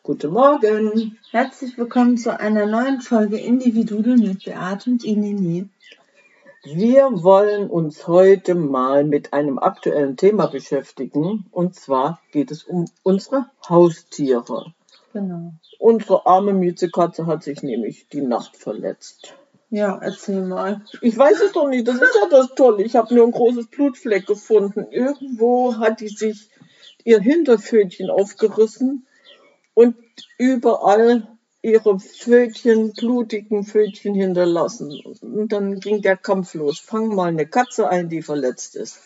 Guten Morgen. Herzlich willkommen zu einer neuen Folge Individudel mit Beate und Inini. Wir wollen uns heute mal mit einem aktuellen Thema beschäftigen. Und zwar geht es um unsere Haustiere. Genau. Unsere arme Miezekatze hat sich nämlich die Nacht verletzt. Ja, erzähl mal. Ich weiß es doch nicht, das ist ja das Tolle. Ich habe nur ein großes Blutfleck gefunden. Irgendwo hat die sich ihr Hinterpfötchen aufgerissen und überall ihre blutigen Pfötchen hinterlassen. Und dann ging der Kampf los. Fang mal eine Katze ein, die verletzt ist.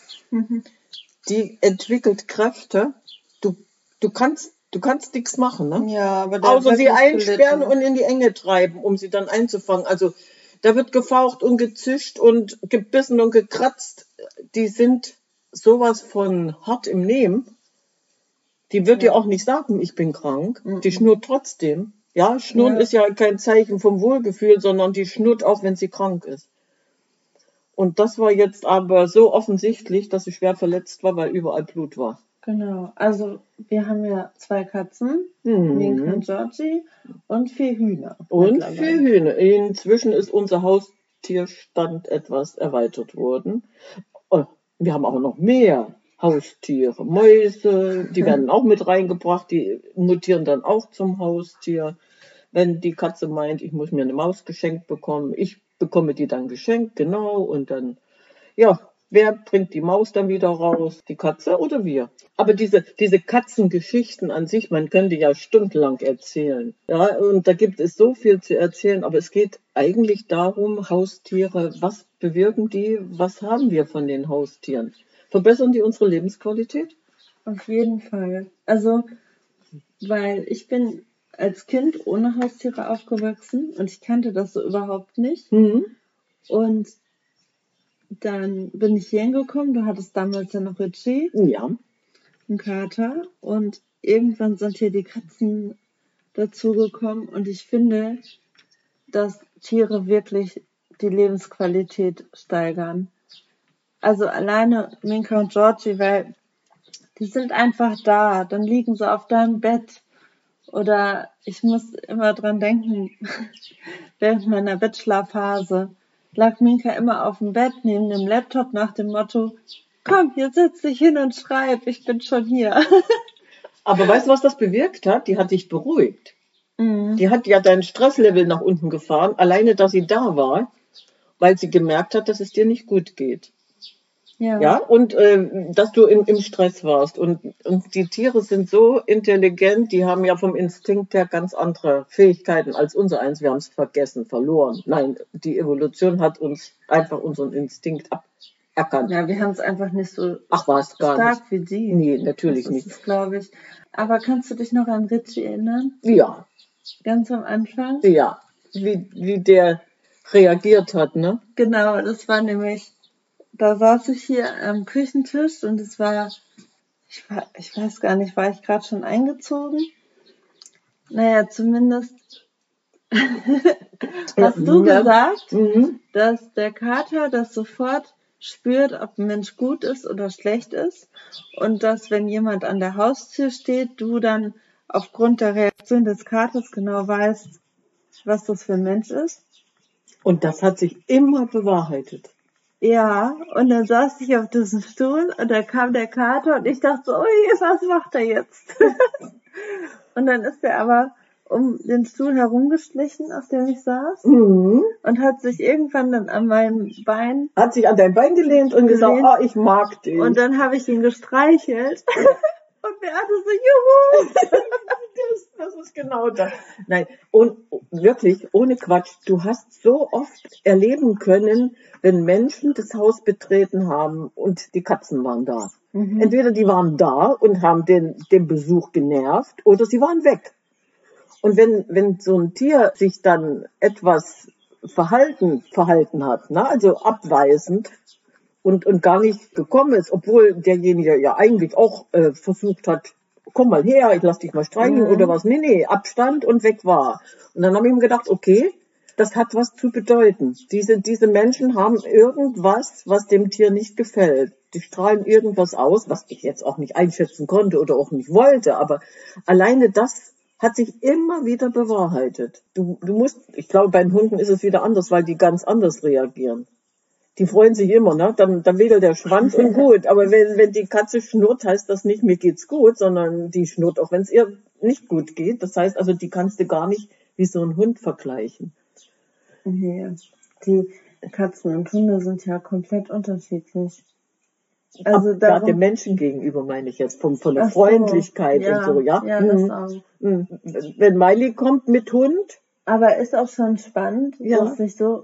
Die entwickelt Kräfte. Du kannst nichts machen, ne? Ja, aber außer sie einsperren und in die Enge treiben, um sie dann einzufangen. Also da wird gefaucht und gezischt und gebissen und gekratzt. Die sind sowas von hart im Nehmen. Die wird dir auch nicht sagen, ich bin krank. Die schnurrt trotzdem. Ja, Schnurren ist ja kein Zeichen vom Wohlgefühl, sondern die schnurrt auch, wenn sie krank ist. Und das war jetzt aber so offensichtlich, dass sie schwer verletzt war, weil überall Blut war. Genau, also wir haben ja 2 Katzen, Minka und Georgie, und 4 Hühner. Und 4 Hühner. Inzwischen ist unser Haustierstand etwas erweitert worden. Wir haben auch noch mehr Haustiere, Mäuse, die werden auch mit reingebracht, die mutieren dann auch zum Haustier. Wenn die Katze meint, ich muss mir eine Maus geschenkt bekommen, ich bekomme die dann geschenkt, genau, und dann, ja, wer bringt die Maus dann wieder raus? Die Katze oder wir? Aber diese Katzengeschichten an sich, man könnte ja stundenlang erzählen. Ja, und da gibt es so viel zu erzählen, aber es geht eigentlich darum, Haustiere, was bewirken die, was haben wir von den Haustieren? Verbessern die unsere Lebensqualität? Auf jeden Fall. Also, weil ich bin als Kind ohne Haustiere aufgewachsen und ich kannte das so überhaupt nicht. Und dann bin ich hier hingekommen, du hattest damals ja noch Richie. Ja. Einen Kater. Und irgendwann sind hier die Katzen dazugekommen. Und ich finde, dass Tiere wirklich die Lebensqualität steigern. Also alleine Minka und Georgie, weil die sind einfach da. Dann liegen sie auf deinem Bett. Oder ich muss immer dran denken, während meiner Bettschlafphase lag Minka immer auf dem Bett neben dem Laptop nach dem Motto, komm, jetzt setz dich hin und schreib, ich bin schon hier. Aber weißt du, was das bewirkt hat? Die hat dich beruhigt. Die hat ja dein Stresslevel nach unten gefahren, alleine, dass sie da war, weil sie gemerkt hat, dass es dir nicht gut geht. Ja, und dass du im Stress warst. Und die Tiere sind so intelligent, die haben ja vom Instinkt her ganz andere Fähigkeiten als unser eins. Wir haben es vergessen, verloren. Nein, die Evolution hat uns einfach unseren Instinkt aberkannt. Ja, wir haben es einfach nicht so stark wie die. Nee, natürlich das nicht. Das glaube ich. Aber kannst du dich noch an Richie erinnern? Ja. Ganz am Anfang? Ja, wie der reagiert hat, ne? Genau, das war nämlich, da saß ich hier am Küchentisch und es war, ich weiß gar nicht, war ich gerade schon eingezogen? Naja, zumindest hast du gesagt, dass der Kater das sofort spürt, ob ein Mensch gut ist oder schlecht ist und dass, wenn jemand an der Haustür steht, du dann aufgrund der Reaktion des Katers genau weißt, was das für ein Mensch ist. Und das hat sich immer bewahrheitet. Ja, und dann saß ich auf diesem Stuhl und da kam der Kater und ich dachte so, ui, was macht er jetzt? Und dann ist er aber um den Stuhl herumgeschlichen, auf dem ich saß, und hat sich irgendwann dann an meinem Bein... Hat sich an dein Bein gelehnt und gesagt, oh, ich mag dich. Und dann habe ich ihn gestreichelt. Und Beate so, juhu! Das ist genau das. Nein, und wirklich, ohne Quatsch, du hast so oft erleben können, wenn Menschen das Haus betreten haben und die Katzen waren da. Entweder die waren da und haben den Besuch genervt oder sie waren weg. Und wenn so ein Tier sich dann etwas verhalten hat, ne, also abweisend und gar nicht gekommen ist, obwohl derjenige ja eigentlich auch versucht hat, komm mal her, ich lass dich mal streicheln oder was. Nee, Abstand und weg war. Und dann habe ich mir gedacht, okay, das hat was zu bedeuten. Diese Menschen haben irgendwas, was dem Tier nicht gefällt. Die strahlen irgendwas aus, was ich jetzt auch nicht einschätzen konnte oder auch nicht wollte, aber alleine das hat sich immer wieder bewahrheitet. Du musst, ich glaube, bei den Hunden ist es wieder anders, weil die ganz anders reagieren. Die freuen sich immer, ne? Dann wedelt der Schwanz und gut. Aber wenn die Katze schnurrt, heißt das nicht, mir geht's gut, sondern die schnurrt auch, wenn es ihr nicht gut geht. Das heißt also, die kannst du gar nicht wie so ein Hund vergleichen. Nee, die Katzen und Hunde sind ja komplett unterschiedlich. Also Ja, dem Menschen gegenüber meine ich jetzt, von der Freundlichkeit und so, ja? Ja, das auch. Wenn Miley kommt mit Hund. Aber ist auch schon spannend, dass sich so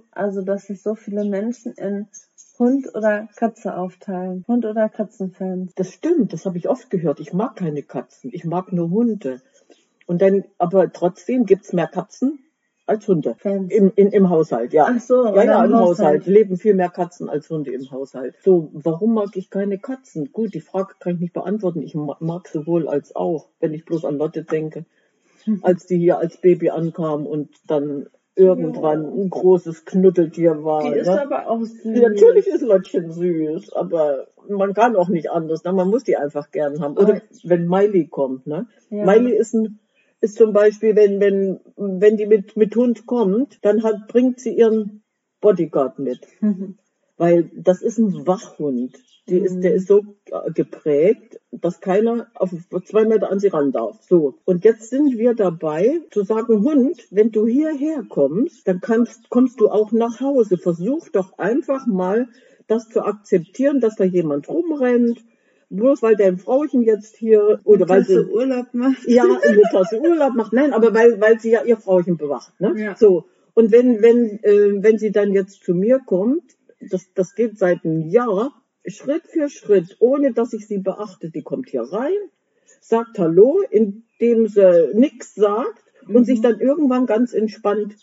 viele Menschen in Hund oder Katze aufteilen. Hund- oder Katzenfans. Das stimmt, das habe ich oft gehört. Ich mag keine Katzen, ich mag nur Hunde. Und dann, aber trotzdem gibt's mehr Katzen als Hunde. Fans. Im Haushalt, ja. Ach so, ja, im Haushalt. Leben viel mehr Katzen als Hunde im Haushalt. So, warum mag ich keine Katzen? Gut, die Frage kann ich nicht beantworten. Ich mag sowohl als auch, wenn ich bloß an Lotte denke. Als die hier als Baby ankam und dann irgendwann ein großes Knuddeltier war. Die ist aber auch süß. Ja, natürlich ist Lottchen süß, aber man kann auch nicht anders. Ne? Man muss die einfach gern haben. Oder wenn Miley kommt. Ne? Ja. Miley ist zum Beispiel, wenn die mit Hund kommt, dann bringt sie ihren Bodyguard mit. Weil das ist ein Wachhund. Der ist so geprägt, dass keiner auf 2 Meter an sie ran darf. So. Und jetzt sind wir dabei, zu sagen, Hund, wenn du hierher kommst, dann kommst du auch nach Hause. Versuch doch einfach mal, das zu akzeptieren, dass da jemand rumrennt. Bloß weil dein Frauchen jetzt hier, oder weil sie Urlaub macht. Ja, eine Tasse Urlaub macht. Nein, aber weil sie ja ihr Frauchen bewacht, ne? Ja. So. Und wenn sie dann jetzt zu mir kommt, das geht seit einem Jahr, Schritt für Schritt, ohne dass ich sie beachte. Die kommt hier rein, sagt Hallo, indem sie nichts sagt und sich dann irgendwann ganz entspannt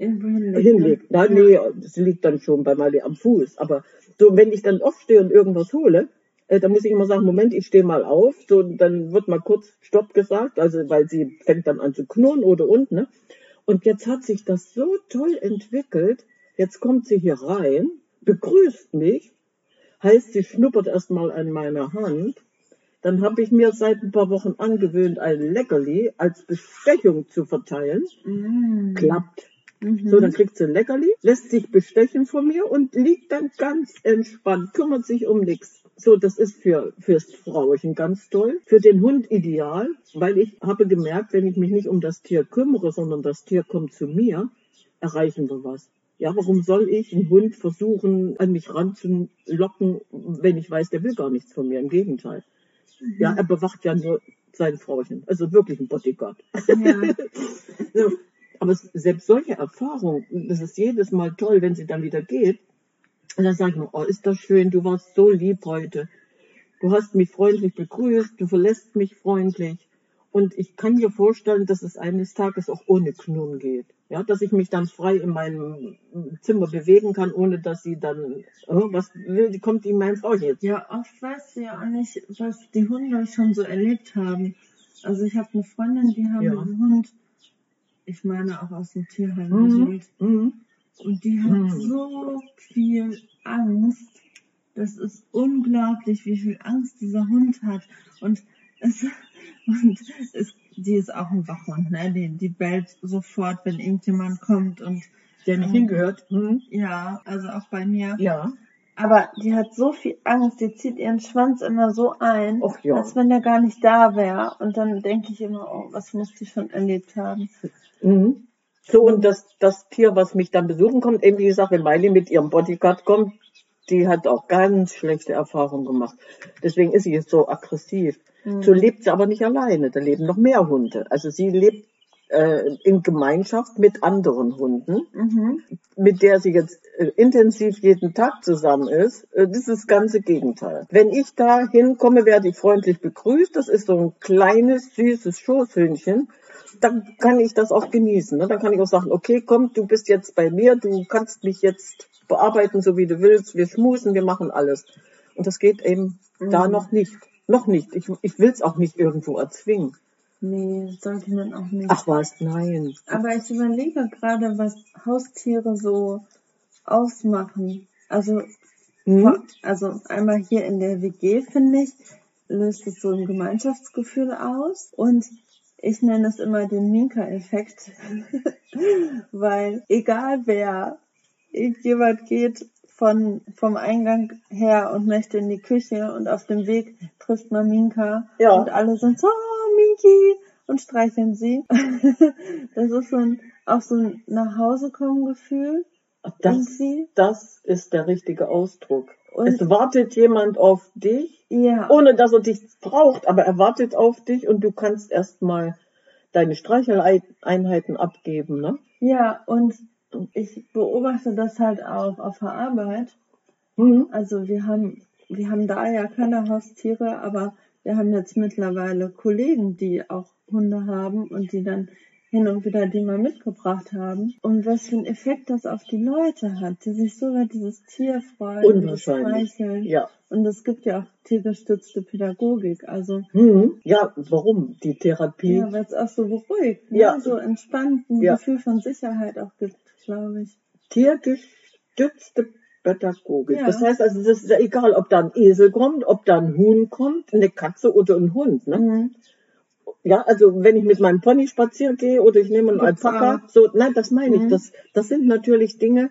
hinlegt. Nein, nee, sie liegt dann schon bei Miley am Fuß. Aber so, wenn ich dann aufstehe und irgendwas hole, dann muss ich immer sagen, Moment, ich stehe mal auf. So, dann wird mal kurz Stopp gesagt, also weil sie fängt dann an zu knurren oder und, ne? Und jetzt hat sich das so toll entwickelt. Jetzt kommt sie hier rein, begrüßt mich, heißt, sie schnuppert erstmal an meiner Hand. Dann habe ich mir seit ein paar Wochen angewöhnt, ein Leckerli als Bestechung zu verteilen. Klappt. So, dann kriegt sie ein Leckerli, lässt sich bestechen von mir und liegt dann ganz entspannt, kümmert sich um nichts. So, das ist fürs Frauchen ganz toll, für den Hund ideal, weil ich habe gemerkt, wenn ich mich nicht um das Tier kümmere, sondern das Tier kommt zu mir, erreichen wir was. Ja, warum soll ich einen Hund versuchen, an mich ranzulocken, wenn ich weiß, der will gar nichts von mir? Im Gegenteil. Ja, er bewacht ja nur sein Frauchen. Also wirklich ein Bodyguard. Ja. So, aber selbst solche Erfahrungen, das ist jedes Mal toll, wenn sie dann wieder geht. Und dann sage ich mir, oh, ist das schön, du warst so lieb heute. Du hast mich freundlich begrüßt, du verlässt mich freundlich. Und ich kann mir vorstellen, dass es eines Tages auch ohne Knurren geht. Ja, dass ich mich dann frei in meinem Zimmer bewegen kann, ohne dass sie dann, was will, kommt in mein Frau jetzt? Ja, oft weißt du ja auch nicht, was die Hunde schon so erlebt haben. Also ich habe eine Freundin, die haben einen Hund, ich meine auch aus dem Tierheim geholt. Und die hat so viel Angst. Das ist unglaublich, wie viel Angst dieser Hund hat. Die ist auch ein Wachhund, ne? Die bellt sofort, wenn irgendjemand kommt und der nicht hingehört. Ja, also auch bei mir. Ja. Aber die hat so viel Angst, die zieht ihren Schwanz immer so ein, als wenn der gar nicht da wäre. Und dann denke ich immer, oh, was muss die schon erlebt haben. So, und das Tier, was mich dann besuchen kommt, eben wie gesagt, wenn Miley mit ihrem Bodyguard kommt, die hat auch ganz schlechte Erfahrungen gemacht. Deswegen ist sie jetzt so aggressiv. So lebt sie aber nicht alleine, da leben noch mehr Hunde. Also sie lebt in Gemeinschaft mit anderen Hunden, mit der sie jetzt intensiv jeden Tag zusammen ist. Das ist das ganze Gegenteil. Wenn ich da hinkomme, werde ich freundlich begrüßt. Das ist so ein kleines, süßes Schoßhündchen. Dann kann ich das auch genießen. Ne? Dann kann ich auch sagen, okay, komm, du bist jetzt bei mir, du kannst mich jetzt bearbeiten, so wie du willst. Wir schmusen, wir machen alles. Und das geht eben da noch nicht. Noch nicht. Ich will es auch nicht irgendwo erzwingen. Nee, sollte man auch nicht. Ach was, nein. Aber ich überlege gerade, was Haustiere so ausmachen. Also einmal hier in der WG, finde ich, löst es so ein Gemeinschaftsgefühl aus. Und Ich nenne es immer den Minka-Effekt, weil egal wer, irgendjemand geht vom Eingang her und möchte in die Küche und auf dem Weg trifft man Minka Ja. und alle sind so, oh, Minki, und streicheln sie. Das ist auch so ein Nachhausekommen-Gefühl irgendwie. Das ist der richtige Ausdruck. Und Es wartet jemand auf dich, ja, ohne dass er dich braucht, aber er wartet auf dich und du kannst erstmal deine Streicheleinheiten abgeben, ne? ja, und ich beobachte das halt auch auf der Arbeit. Mhm. Also wir haben da ja keine Haustiere, aber wir haben jetzt mittlerweile Kollegen, die auch Hunde haben und die dann hin und wieder die mal mitgebracht haben. Und was für einen Effekt das auf die Leute hat, die sich so über dieses Tier freuen und das Unwahrscheinlich. streicheln. Ja. Und es gibt ja auch tiergestützte Pädagogik, also Ja, warum? Die Therapie. ja, weil es auch so beruhigt, ne? Ja. So entspannt, ein Ja. Gefühl von Sicherheit auch gibt, glaube ich. Tiergestützte Pädagogik. Ja. Das heißt also, das ist ja egal, ob da ein Esel kommt, ob da ein Huhn kommt, eine Katze oder ein Hund, ne? Mhm. Ja, also wenn ich mit meinem Pony spazieren gehe oder ich nehme einen Gibt's Alpaka, auch. so, nein, das meine ich. Mhm. Das sind natürlich Dinge,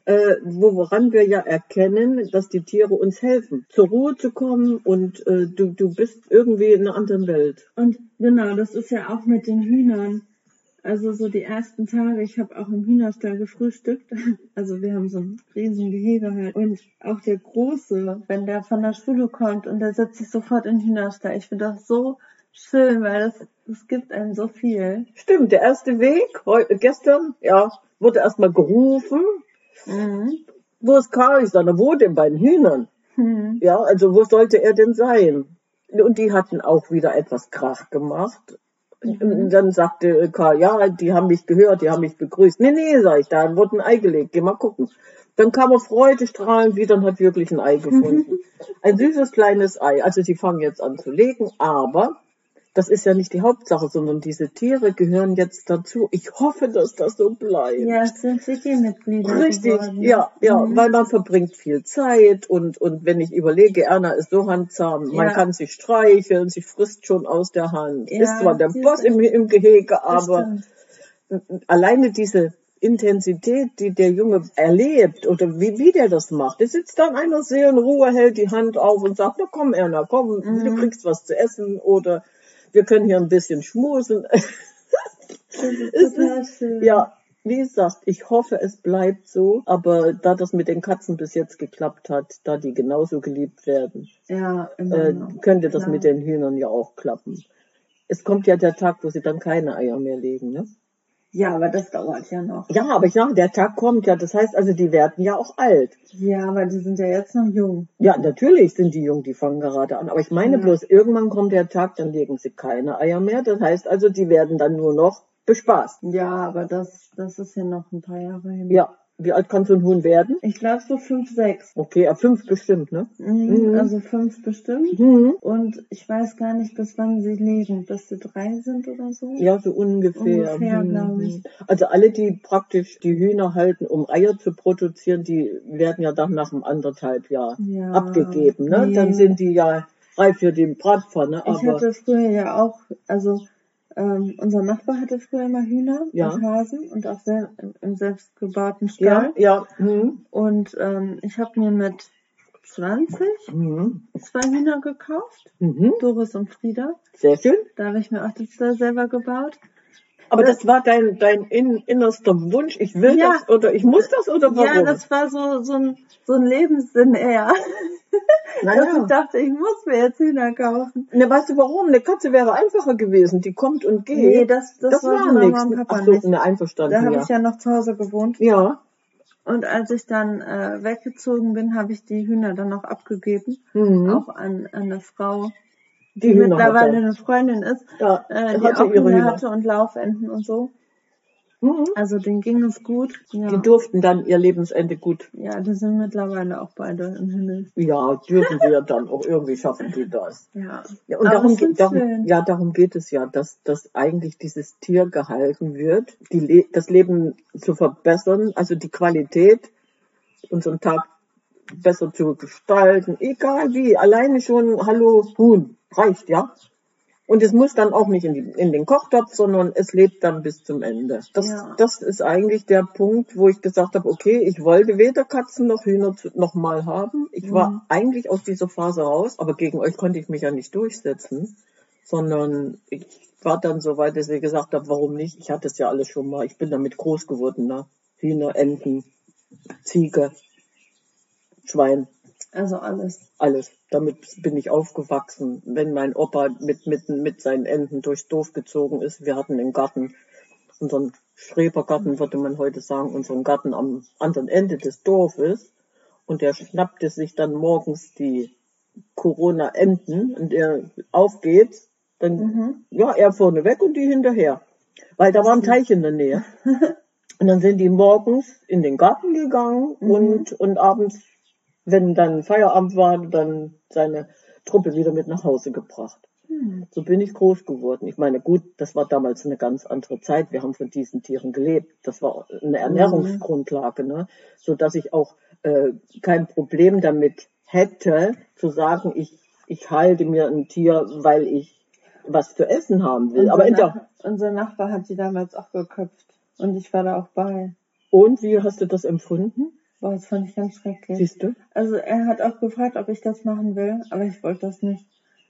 woran wir ja erkennen, dass die Tiere uns helfen, zur Ruhe zu kommen und du bist irgendwie in einer anderen Welt. Und genau, das ist ja auch mit den Hühnern. Also so die ersten Tage, ich habe auch im Hühnerstall gefrühstückt. Also wir haben so ein riesen Gehege halt. Und auch der Große, wenn der von der Schule kommt und der setzt sich sofort in den Hühnerstall. Ich finde das so schön, weil das gibt einem so viel. Stimmt, der erste Weg, gestern, ja, wurde erstmal gerufen. Mhm. Wo ist Karl? Ich sage, wo denn bei den Hühnern? Mhm. Ja, also wo sollte er denn sein? Und die hatten auch wieder etwas Krach gemacht. Und dann sagte Karl, ja, die haben mich gehört, die haben mich begrüßt. Nee, sag ich, da wurde ein Ei gelegt, geh mal gucken. Dann kam er freudestrahlend wieder und hat wirklich ein Ei gefunden. Ein süßes kleines Ei. Also sie fangen jetzt an zu legen, aber das ist ja nicht die Hauptsache, sondern diese Tiere gehören jetzt dazu. Ich hoffe, dass das so bleibt. Ja, es sind WG-Mitglieder Richtig, geworden. ja, weil man verbringt viel Zeit und wenn ich überlege, Erna ist so handsam, man Ja. kann sich streicheln, sie frisst schon aus der Hand. Ja, Ist zwar der sie ist Boss im Gehege, Das aber stimmt. alleine diese Intensität, die der Junge erlebt oder wie der das macht. Der sitzt da in einer Seelenruhe, hält die Hand auf und sagt, na komm Erna, komm, du kriegst was zu essen oder wir können hier ein bisschen schmusen. Das ist total schön. Ja, wie gesagt, ich hoffe, es bleibt so, aber da das mit den Katzen bis jetzt geklappt hat, da die genauso geliebt werden, Ja, immer noch. könnte das Klar. mit den Hühnern ja auch klappen. Es kommt ja der Tag, wo sie dann keine Eier mehr legen, ne? Ja, aber das dauert ja noch. Ja, aber ich sage, der Tag kommt ja, das heißt also, die werden ja auch alt. Ja, aber die sind ja jetzt noch jung. Ja, natürlich sind die jung, die fangen gerade an, aber ich meine Ja. bloß, irgendwann kommt der Tag, dann legen sie keine Eier mehr, das heißt also, die werden dann nur noch bespaßt. Ja, aber das ist ja noch ein paar Jahre hin. Ja, wie alt kann so ein Huhn werden? Ich glaube so 5, 6. Okay, ab 5 bestimmt, ne? Also 5 bestimmt. Mhm. Und ich weiß gar nicht, bis wann sie leben. Bis sie 3 sind oder so. Ja, so ungefähr. Ungefähr, glaube ich. Also alle, die praktisch die Hühner halten, um Eier zu produzieren, die werden ja dann nach einem 1,5 Jahr Ja. abgegeben, ne? Nee. Dann sind die ja reif für die Bratpfanne, Ich aber hatte früher ja auch, also unser Nachbar hatte früher immer Hühner Ja. und Hasen und auch im selbstgebauten Stall. ja. Und ich habe mir mit 20 2 Hühner gekauft. Doris und Frieda. Sehr schön. Da habe ich mir auch das Stall selber gebaut. Aber das war dein innerster Wunsch, ich will Ja. das oder ich muss das oder warum? Ja, das war so ein Lebenssinn eher. Dass ich dachte, ich muss mir jetzt Hühner kaufen. Ne, weißt du warum? Eine Katze wäre einfacher gewesen, die kommt und geht. Nee, das war wollte Mama nichts. und Papa Ach so, nicht. ne, einverstanden, Da habe ja. ich ja noch zu Hause gewohnt. Ja. Und als ich dann weggezogen bin, habe ich die Hühner dann auch abgegeben. Auch an eine Frau, die Hühner mittlerweile hatte. eine Freundin ist, Ja, die hatte auch ihre Hühner Hühner. hatte und Laufenten und so. Also denen ging es gut. Ja. Die durften dann ihr Lebensende gut. Ja, die sind mittlerweile auch beide im Himmel. Ja, dürfen sie ja dann auch irgendwie schaffen die das. Ja. Ja, und Aber darum, es ist schön. darum geht es ja, dass eigentlich dieses Tier gehalten wird, das Leben zu verbessern, also die Qualität, unseren Tag besser zu gestalten, egal wie, alleine schon Hallo Huhn reicht, ja. Und es muss dann auch nicht in den Kochtopf, sondern es lebt dann bis zum Ende. Das ist eigentlich der Punkt, wo ich gesagt habe, okay, ich wollte weder Katzen noch Hühner noch mal haben. Ich war eigentlich aus dieser Phase raus, aber gegen euch konnte ich mich ja nicht durchsetzen, sondern ich war dann so weit, dass ich gesagt habe, warum nicht? Ich hatte es ja alles schon mal. Ich bin damit groß geworden, ne? Hühner, Enten, Ziege, Schwein. Also alles. Alles. Damit bin ich aufgewachsen. Wenn mein Opa mit seinen Enten durchs Dorf gezogen ist, wir hatten einen Garten, unseren Schrebergarten würde man heute sagen, unseren Garten am anderen Ende des Dorfes. Und der schnappte sich dann morgens die Corona-Enten und er aufgeht, dann, er vorne weg und die hinterher. Weil da war ein Teich in der Nähe. Und dann sind die morgens in den Garten gegangen und abends, wenn dann Feierabend war, dann seine Truppe wieder mit nach Hause gebracht. So bin ich groß geworden. Ich meine, gut, das war damals eine ganz andere Zeit. Wir haben von diesen Tieren gelebt. Das war eine Ernährungsgrundlage, ne? So dass ich auch kein Problem damit hätte, zu sagen, ich halte mir ein Tier, weil ich was zu essen haben will. Unser Nachbar hat sie damals auch geköpft und ich war da auch bei. Und wie hast du das empfunden? Boah, das fand ich ganz schrecklich. Siehst du? Also er hat auch gefragt, ob ich das machen will, aber ich wollte das nicht.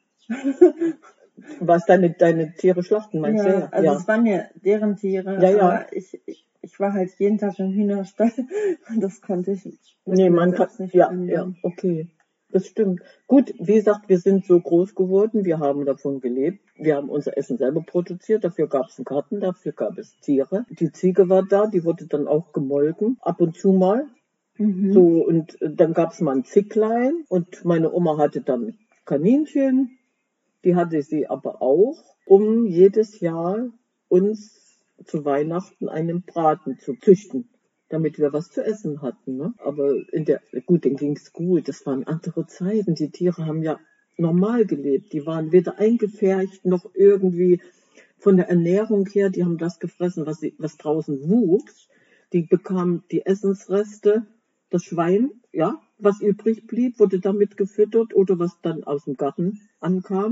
Was deine Tiere schlachten, meinst du? Ja, also es waren ja deren Tiere, aber ich war halt jeden Tag im Hühnerstall und das konnte ich nicht. Nee, man kann nicht. Ja, okay. Das stimmt. Gut, wie gesagt, wir sind so groß geworden, wir haben davon gelebt, wir haben unser Essen selber produziert, dafür gab es einen Garten, dafür gab es Tiere. Die Ziege war da, die wurde dann auch gemolken, ab und zu mal. So, und dann gab es mal ein Zicklein und meine Oma hatte dann Kaninchen, die hatte sie aber auch, um jedes Jahr uns zu Weihnachten einen Braten zu züchten, damit wir was zu essen hatten. Ne? Aber denen ging's gut, das waren andere Zeiten. Die Tiere haben ja normal gelebt, die waren weder eingefärbt noch irgendwie von der Ernährung her, die haben das gefressen, was draußen wuchs. Die bekamen die Essensreste, das Schwein, was übrig blieb, wurde damit gefüttert oder was dann aus dem Garten ankam.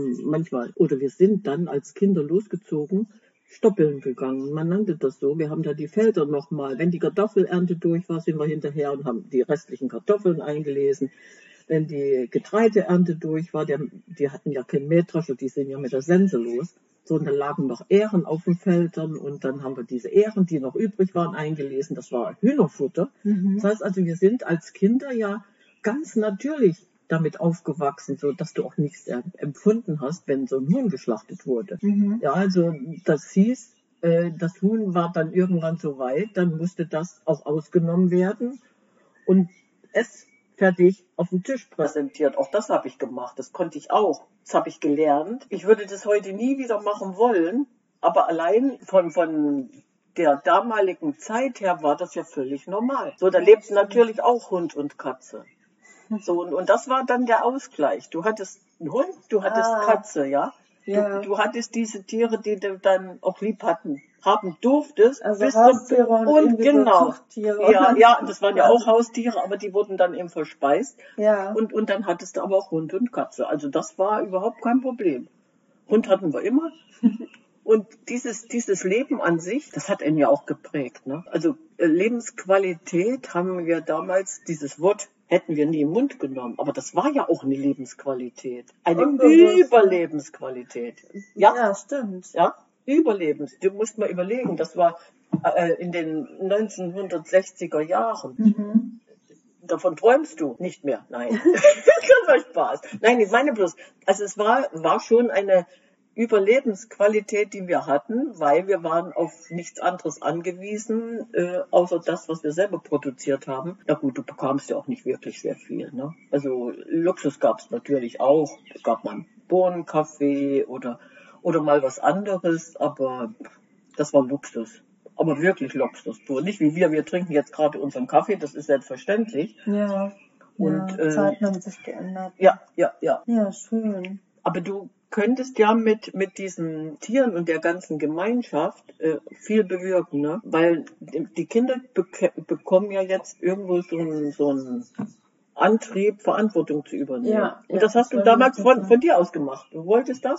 Wir sind dann als Kinder losgezogen, stoppeln gegangen. Man nannte das so. Wir haben da die Felder nochmal. Wenn die Kartoffelernte durch war, sind wir hinterher und haben die restlichen Kartoffeln eingelesen. Wenn die Getreideernte durch war, die hatten ja kein Mähdrescher, die sind ja mit der Sense los. So, und dann lagen noch Ähren auf den Feldern und dann haben wir diese Ähren, die noch übrig waren, eingelesen. Das war Hühnerfutter. Das heißt also, wir sind als Kinder ja ganz natürlich damit aufgewachsen, so dass du auch nichts empfunden hast, wenn so ein Huhn geschlachtet wurde. Ja, also das hieß, das Huhn war dann irgendwann so weit, dann musste das auch ausgenommen werden und es fertig auf dem Tisch präsentiert. Auch das habe ich gemacht. Das konnte ich auch. Das habe ich gelernt. Ich würde das heute nie wieder machen wollen, aber allein von der damaligen Zeit her war das ja völlig normal. So, da lebten natürlich auch Hund und Katze. So, und das war dann der Ausgleich. Du hattest einen Hund, du hattest Katze, ja? Du hattest diese Tiere, die du dann auch lieb haben durftest. Also Haustiere und genau. Zuchttiere. Ja, das waren ja auch Haustiere, aber die wurden dann eben verspeist. Ja. Und dann hattest du aber auch Hund und Katze. Also das war überhaupt kein Problem. Hund hatten wir immer. Und dieses Leben an sich, das hat ihn ja auch geprägt. Ne? Also Lebensqualität haben wir damals, dieses Wort hätten wir nie im Mund genommen. Aber das war ja auch eine Lebensqualität. Eine Überlebensqualität. Ja, stimmt. Ja, Du musst mal überlegen, das war in den 1960er Jahren. Davon träumst du nicht mehr. Nein, das war Spaß. Nein, ich meine bloß, also es war schon eine Überlebensqualität, die wir hatten, weil wir waren auf nichts anderes angewiesen, außer das, was wir selber produziert haben. Na gut, du bekamst ja auch nicht wirklich sehr viel. Ne? Also Luxus gab es natürlich auch. Es gab mal einen Bohnenkaffee oder mal was anderes, aber das war Luxus. Aber wirklich Luxus. So, nicht wie wir trinken jetzt gerade unseren Kaffee, das ist selbstverständlich. Ja. Und Zeiten haben sich geändert. Ja. Ja, schön. Aber du könntest ja mit diesen Tieren und der ganzen Gemeinschaft viel bewirken, ne? Weil die Kinder bekommen ja jetzt irgendwo so einen Antrieb, Verantwortung zu übernehmen. Ja, und das hast du damals von dir aus gemacht. Du wolltest das?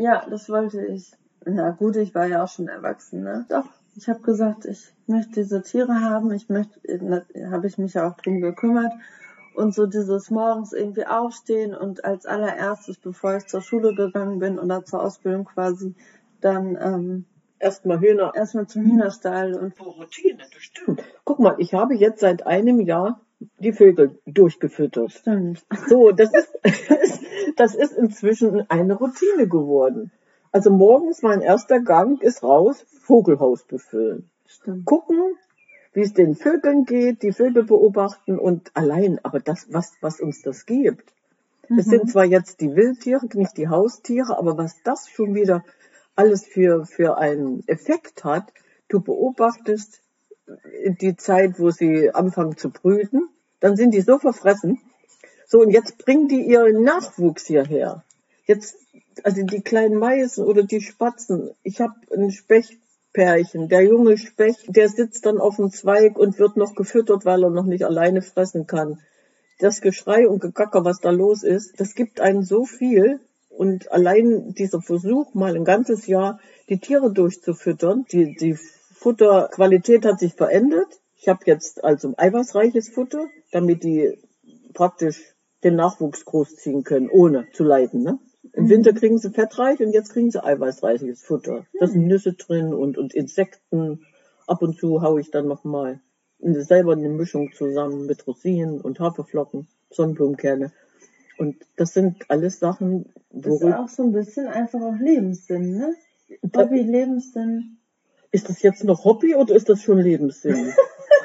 Ja, das wollte ich. Na gut, ich war ja auch schon erwachsen, ne? Doch, ich habe gesagt, ich möchte diese Tiere haben. Habe ich mich ja auch drum gekümmert. Und so dieses morgens irgendwie aufstehen und als allererstes, bevor ich zur Schule gegangen bin oder zur Ausbildung quasi, dann Erstmal zum Hühnerstall und Routine, das stimmt. Guck mal, ich habe jetzt seit einem Jahr die Vögel durchgefüttert. stimmt. So, das ist inzwischen eine Routine geworden. Also morgens mein erster Gang ist raus, Vogelhaus befüllen. Stimmt. Gucken, wie es den Vögeln geht, die Vögel beobachten und allein, aber das, was uns das gibt. Es sind zwar jetzt die Wildtiere, nicht die Haustiere, aber was das schon wieder alles für einen Effekt hat, du beobachtest die Zeit, wo sie anfangen zu brüten, dann sind die so verfressen. So, und jetzt bringen die ihren Nachwuchs hierher. Jetzt, also die kleinen Meisen oder die Spatzen. Ich habe ein Spechtpärchen, der junge Specht, der sitzt dann auf dem Zweig und wird noch gefüttert, weil er noch nicht alleine fressen kann. Das Geschrei und Gekacker, was da los ist, das gibt einen so viel. Und allein dieser Versuch, mal ein ganzes Jahr die Tiere durchzufüttern, die Futterqualität hat sich verändert. Ich habe jetzt also eiweißreiches Futter, damit die praktisch den Nachwuchs großziehen können, ohne zu leiden. Ne? Im Winter kriegen sie fettreich und jetzt kriegen sie eiweißreiches Futter. Da sind Nüsse drin und Insekten. Ab und zu haue ich dann nochmal selber eine Mischung zusammen mit Rosinen und Haferflocken, Sonnenblumenkerne. Und das sind alles Sachen, Das ist auch so ein bisschen einfach auch Lebenssinn, ne? Hobby, Lebenssinn. Ist das jetzt noch Hobby oder ist das schon Lebenssinn?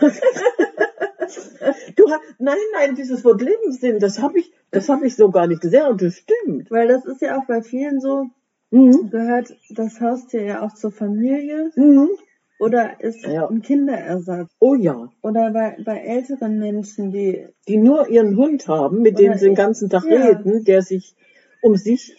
Nein, dieses Wort Lebenssinn, das habe ich so gar nicht gesehen und das stimmt. Weil das ist ja auch bei vielen so, gehört das Haustier ja auch zur Familie oder ist ein Kinderersatz. Oh ja. Oder bei älteren Menschen, die nur ihren Hund haben, mit dem sie den ganzen Tag reden, der sich um sich,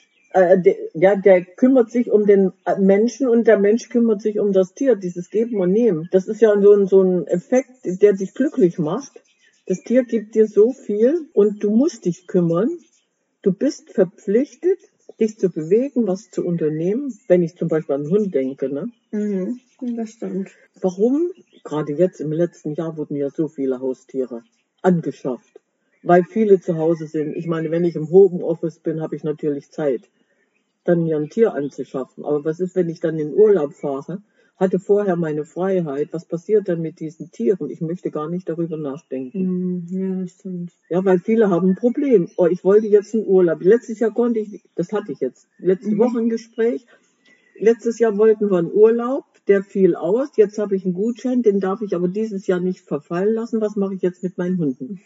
der kümmert sich um den Menschen und der Mensch kümmert sich um das Tier, dieses Geben und Nehmen. Das ist ja so ein Effekt, der dich glücklich macht. Das Tier gibt dir so viel und du musst dich kümmern. Du bist verpflichtet, dich zu bewegen, was zu unternehmen, wenn ich zum Beispiel an einen Hund denke, ne? Das stimmt. Warum? Gerade jetzt im letzten Jahr wurden ja so viele Haustiere angeschafft, weil viele zu Hause sind. Ich meine, wenn ich im Homeoffice bin, habe ich natürlich Zeit, dann mir ein Tier anzuschaffen. Aber was ist, wenn ich dann in Urlaub fahre? Hatte vorher meine Freiheit. Was passiert dann mit diesen Tieren? Ich möchte gar nicht darüber nachdenken. Ja, das stimmt. Ja, weil viele haben ein Problem. Oh, ich wollte jetzt einen Urlaub. Letztes Jahr konnte ich, das hatte ich jetzt, letzte Woche ein Gespräch. Letztes Jahr wollten wir einen Urlaub, der fiel aus. Jetzt habe ich einen Gutschein, den darf ich aber dieses Jahr nicht verfallen lassen. Was mache ich jetzt mit meinen Hunden?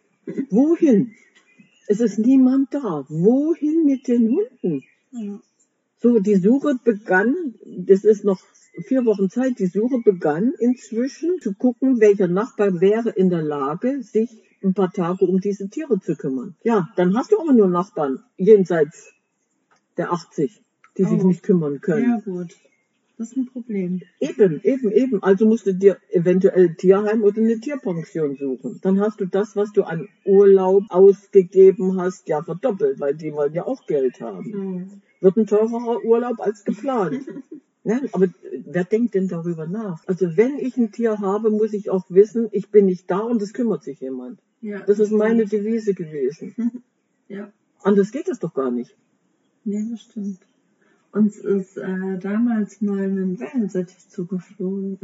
Wohin? Es ist niemand da. Wohin mit den Hunden? Ja. So, die Suche begann, das ist noch 4 Wochen Zeit, die Suche begann inzwischen zu gucken, welcher Nachbar wäre in der Lage, sich ein paar Tage um diese Tiere zu kümmern. Ja, dann hast du aber nur Nachbarn jenseits der 80, die sich nicht kümmern können. Ja gut, das ist ein Problem. Eben. Also musst du dir eventuell ein Tierheim oder eine Tierpension suchen. Dann hast du das, was du an Urlaub ausgegeben hast, ja verdoppelt, weil die wollen ja auch Geld haben. Wird ein teurerer Urlaub als geplant. Ja, aber wer denkt denn darüber nach? Also wenn ich ein Tier habe, muss ich auch wissen, ich bin nicht da und es kümmert sich jemand. Ja, das ist meine Devise gewesen. Ja. Anders geht es doch gar nicht. Nee, das stimmt. Uns ist damals mal ein Wellensittich zugeflogen.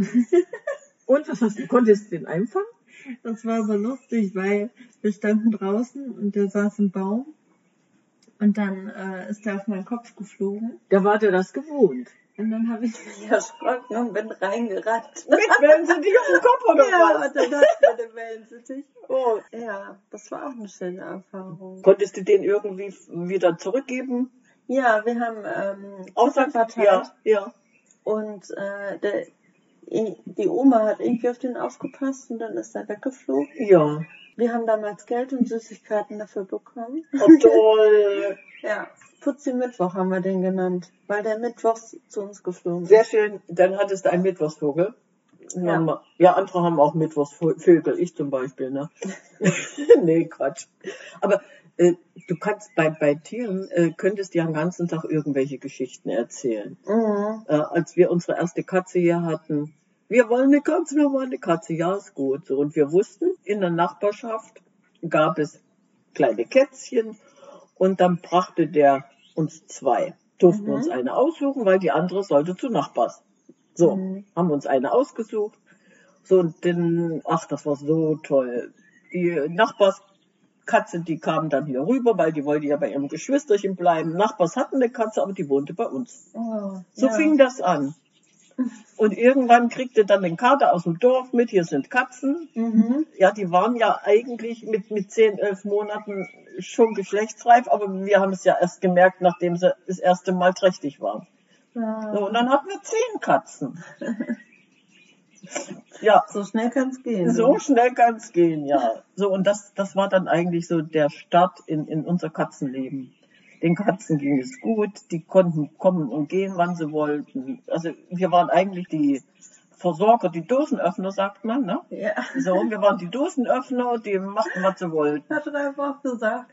Und was konntest du den einfangen? Das war so lustig, weil wir standen draußen und der saß im Baum und dann ist der auf meinen Kopf geflogen. Da war der das gewohnt. Und dann habe ich mich erschrocken und bin reingerannt. Mit Wellensittich auf dem Kopf oder was? Ja, und dann hatten wir den Wellensittich. Oh. Ja, das war auch eine schöne Erfahrung. Konntest du den irgendwie wieder zurückgeben? Ja, wir haben Futter verteilt. Ja. Und die Oma hat irgendwie auf den aufgepasst und dann ist er weggeflogen. Ja. Wir haben damals Geld und Süßigkeiten dafür bekommen. Oh, toll. Ja, Putzi Mittwoch haben wir den genannt, weil der mittwochs zu uns geflogen ist. Sehr schön. Dann hattest du einen Mittwochsvogel. Ja, andere haben auch Mittwochsvögel. Ich zum Beispiel, ne? Nee, Quatsch. Aber Du kannst bei Tieren, könntest ja den ganzen Tag irgendwelche Geschichten erzählen. Als wir unsere erste Katze hier hatten, wir wollen eine Katze, wir wollen eine Katze, ja, ist gut. So, und wir wussten, in der Nachbarschaft gab es kleine Kätzchen und dann brachte der uns 2. Durften uns eine aussuchen, weil die andere sollte zu Nachbars. So, haben uns eine ausgesucht. So, und dann, ach, das war so toll. Die Nachbarskatze, die kam dann hier rüber, weil die wollte ja bei ihrem Geschwisterchen bleiben. Nachbars hatten eine Katze, aber die wohnte bei uns. So fing das an. Und irgendwann kriegte dann den Kater aus dem Dorf mit, hier sind Katzen. Ja, die waren ja eigentlich mit 10, 11 Monaten schon geschlechtsreif, aber wir haben es ja erst gemerkt, nachdem sie das erste Mal trächtig waren. So, und dann hatten wir 10 Katzen. Ja. So schnell kann es gehen. So schnell kann es gehen, ja. So, und das war dann eigentlich so der Start in unser Katzenleben. Den Katzen ging es gut, die konnten kommen und gehen, wann sie wollten. Also wir waren eigentlich die Versorger, die Dosenöffner, sagt man, ne? Ja. So, wir waren die Dosenöffner, die machten, was sie wollten. Hat Ralf auch gesagt.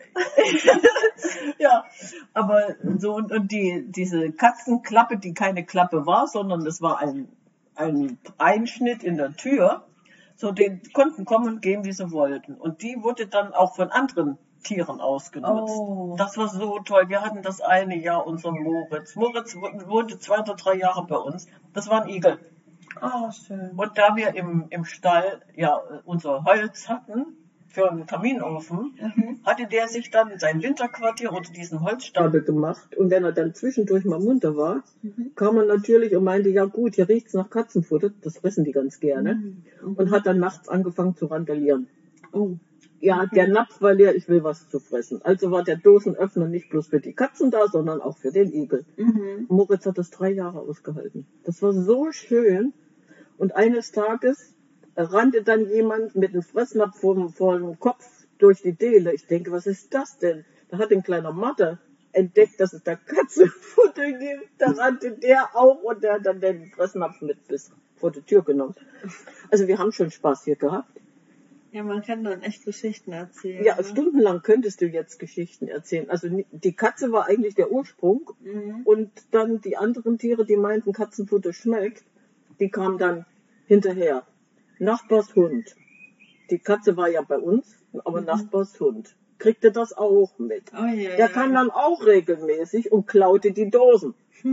Ja, aber so, und diese Katzenklappe, die keine Klappe war, sondern es war ein Einschnitt in der Tür, so, die konnten kommen und gehen, wie sie wollten. Und die wurde dann auch von anderen Tieren ausgenutzt. Oh. Das war so toll. Wir hatten das eine Jahr unseren Moritz. Moritz wohnte 2 oder 3 Jahre bei uns. Das war ein Igel. Oh, schön. Und da wir im Stall ja unser Holz hatten für einen Kaminofen, hatte der sich dann sein Winterquartier unter diesen Holzstapel gemacht. Und wenn er dann zwischendurch mal munter war, kam er natürlich und meinte, ja gut, hier riecht's nach Katzenfutter. Das fressen die ganz gerne. Und hat dann nachts angefangen zu randalieren. Oh. Ja, der Napf war leer, ich will was zu fressen. Also war der Dosenöffner nicht bloß für die Katzen da, sondern auch für den Igel. Moritz hat das 3 Jahre ausgehalten. Das war so schön. Und eines Tages rannte dann jemand mit einem Fressnapf vor dem Kopf durch die Diele. Ich denke, was ist das denn? Da hat ein kleiner Mathe entdeckt, dass es da Katzenfutter gibt. Da rannte der auch und der hat dann den Fressnapf mit bis vor die Tür genommen. Also wir haben schon Spaß hier gehabt. Ja, man kann dann echt Geschichten erzählen. Ja, stundenlang könntest du jetzt Geschichten erzählen. Also die Katze war eigentlich der Ursprung und dann die anderen Tiere, die meinten, Katzenfutter schmeckt, die kamen dann hinterher. Nachbars Hund. Die Katze war ja bei uns, aber Nachbars Hund kriegte das auch mit. Oh, ja, Der kam dann auch regelmäßig und klaute die Dosen.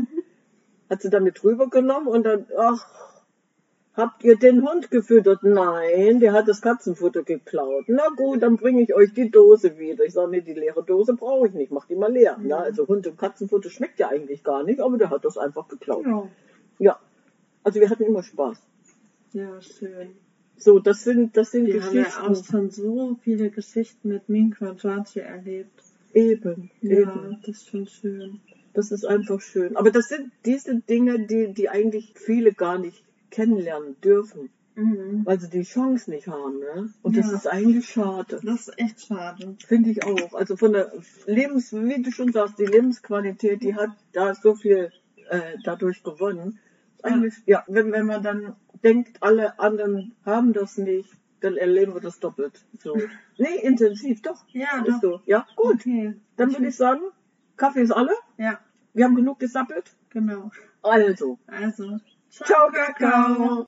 Hat sie damit rübergenommen und dann, ach, habt ihr den Hund gefüttert? Nein, der hat das Katzenfutter geklaut. Na gut, dann bringe ich euch die Dose wieder. Ich sage, nee, die leere Dose brauche ich nicht, mach die mal leer. Ja, also Hund- und Katzenfutter schmeckt ja eigentlich gar nicht, aber der hat das einfach geklaut. Ja, also wir hatten immer Spaß. Ja, schön. So, das sind Wir Geschichten. haben ja auch schon so viele Geschichten mit Minka und Jati erlebt. Eben. Das ist schon schön. Das ist einfach schön. Aber das sind diese Dinge, die eigentlich viele gar nicht kennenlernen dürfen, weil sie die Chance nicht haben. Ne? Und das ist eigentlich schade. Das ist echt schade. Finde ich auch. Also von der wie du schon sagst, die Lebensqualität, die hat da so viel dadurch gewonnen. Eigentlich, ja, wenn man dann denkt, alle anderen haben das nicht, dann erleben wir das doppelt. So. Nee, intensiv, doch. Ja, ist doch. so. Ja, gut. Okay. Dann würde ich sagen, Kaffee ist alle. Ja, Wir haben genug gesappelt. genau. Also, Also, ciao, Kakao.